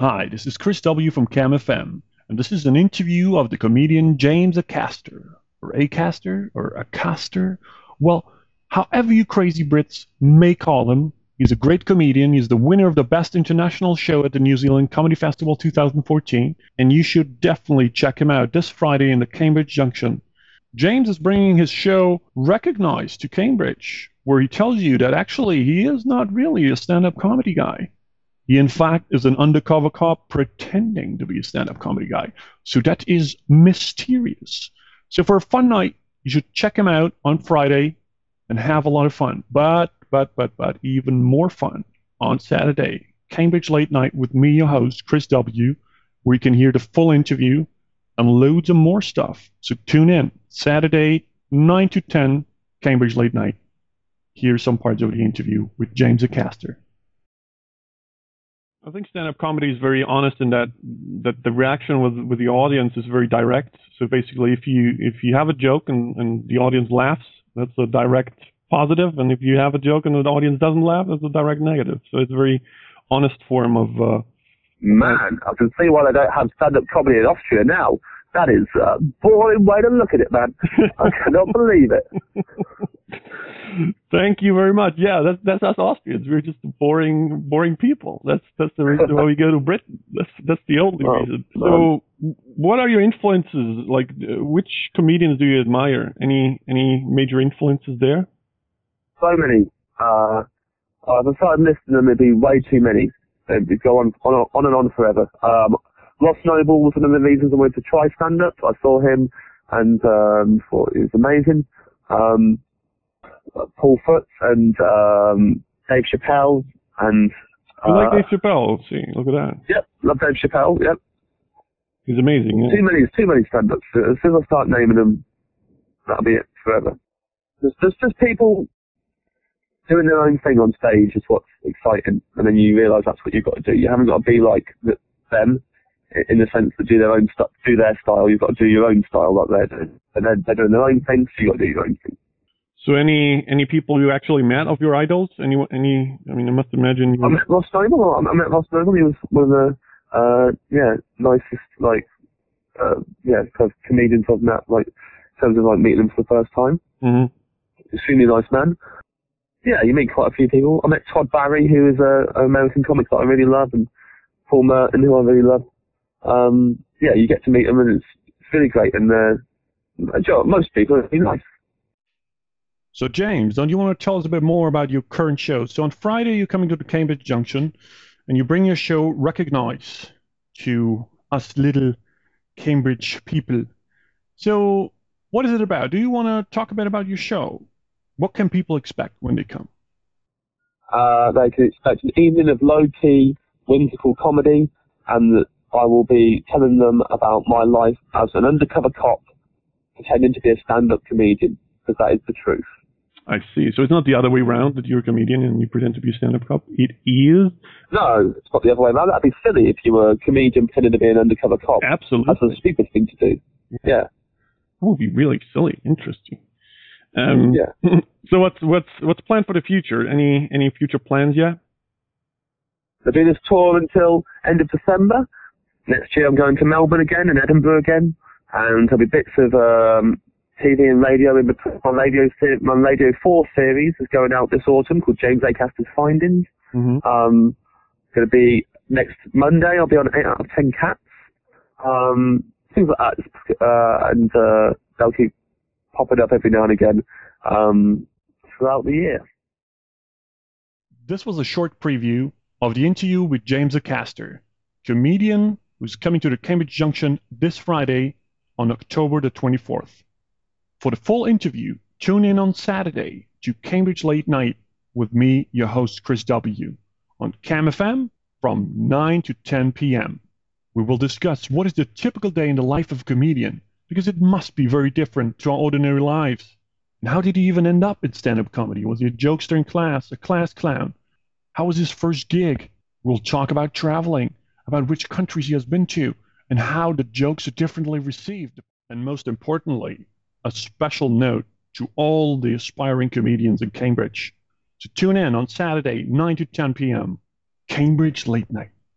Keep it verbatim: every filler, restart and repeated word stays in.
Hi, this is Chris W. from Cam F M, and this is an interview of the comedian James Acaster, or Acaster, or Acaster. Well, however you crazy Brits may call him, he's a great comedian. He's the winner of the Best International Show at the New Zealand Comedy Festival twenty fourteen, and you should definitely check him out this Friday in the Cambridge Junction. James is bringing his show Recognized to Cambridge, where he tells you that actually he is not really a stand-up comedy guy. He, in fact, is an undercover cop pretending to be a stand-up comedy guy. So that is mysterious. So for a fun night, you should check him out on Friday and have a lot of fun. But, but, but, but, even more fun on Saturday, Cambridge Late Night with me, your host, Chris W., where you can hear the full interview and loads of more stuff. So tune in. Saturday, nine to ten, Cambridge Late Night. Here's some parts of the interview with James Acaster. I think stand-up comedy is very honest in that that the reaction with with the audience is very direct. So basically, if you if you have a joke and, and the audience laughs, that's a direct positive, and if you have a joke and the audience doesn't laugh, that's a direct negative. So it's a very honest form of. Uh, Man, I can see why they don't have stand-up comedy in Austria now. That is a boring way to look at it, man. I cannot believe it. Thank you very much. Yeah, that's that's us Austrians. We're just boring, boring people. That's that's the reason why we go to Britain. That's that's the only oh, reason. So, what are your influences? Like, which comedians do you admire? Any any major influences there? So many. Uh, uh, if I started listing them, it'd be way too many. They'd go on on, on and on forever. Um, Ross Noble was one of the reasons I wanted to try stand-up. I saw him and um, thought it was amazing. Um, Paul Foote and um, Dave Chappelle and. Uh, you like Dave Chappelle? Let's see, look at that. Yep, love Dave Chappelle. Yep. He's amazing. Yeah? Too many, too many stand-ups. As soon as I start naming them, that'll be it forever. There's just, just people doing their own thing on stage is what's exciting, and then you realise that's what you've got to do. You haven't got to be like them, in the sense that do their own stuff, do their style. You've got to do your own style, like they're doing. And then they're doing their own thing, so you got to do your own thing. So any any people you actually met of your idols? Any any? I mean, I must imagine. You I met Ross Noble. I met Ross Noble. He was one of the uh, yeah nicest like uh, yeah kind of comedians I've met. Like in terms of like meeting him for the first time. Mm-hmm. Extremely nice man. Yeah, you meet quite a few people. I met Todd Barry, who is a, an American comic that I really love, and Paul Merton, who I really love. Um, yeah, you get to meet them, and it's, it's really great. And uh, most people are really nice. So, James, don't you want to tell us a bit more about your current show? So, on Friday, you're coming to the Cambridge Junction, and you bring your show Recognize to us little Cambridge people. So, what is it about? Do you want to talk a bit about your show? What can people expect when they come? Uh, they can expect an evening of low-key, whimsical comedy, and I will be telling them about my life as an undercover cop pretending to be a stand-up comedian, because that is the truth. I see. So it's not the other way around that you're a comedian and you pretend to be a stand-up cop? It is? No, it's not the other way around. That'd be silly if you were a comedian pretending to be an undercover cop. Absolutely. That's a stupid thing to do. Yeah. That would be really silly. Interesting. Um, yeah. So what's what's what's planned for the future? Any any future plans yet? There'll be this tour until end of December. Next year I'm going to Melbourne again and Edinburgh again, and there'll be bits of um, T V and radio in between. My radio, my Radio four series is going out this autumn called James Acaster's Findings. Mm-hmm. Um, going to be next Monday. I'll be on eight out of ten Cats. Um, things like that, uh, and uh, they'll keep popping up every now and again um, throughout the year. This was a short preview of the interview with James Acaster, comedian who's coming to the Cambridge Junction this Friday on October the twenty-fourth. For the full interview, tune in on Saturday to Cambridge Late Night with me, your host, Chris W., on Cam F M from nine to ten p.m. We will discuss what is the typical day in the life of a comedian, because it must be very different to our ordinary lives. And how did he even end up in stand-up comedy? Was he a jokester in class, a class clown? How was his first gig? We'll talk about traveling, about which countries he has been to, and how the jokes are differently received. And most importantly, a special note to all the aspiring comedians in Cambridge. So tune in on Saturday, nine to ten p.m. Cambridge Late Night.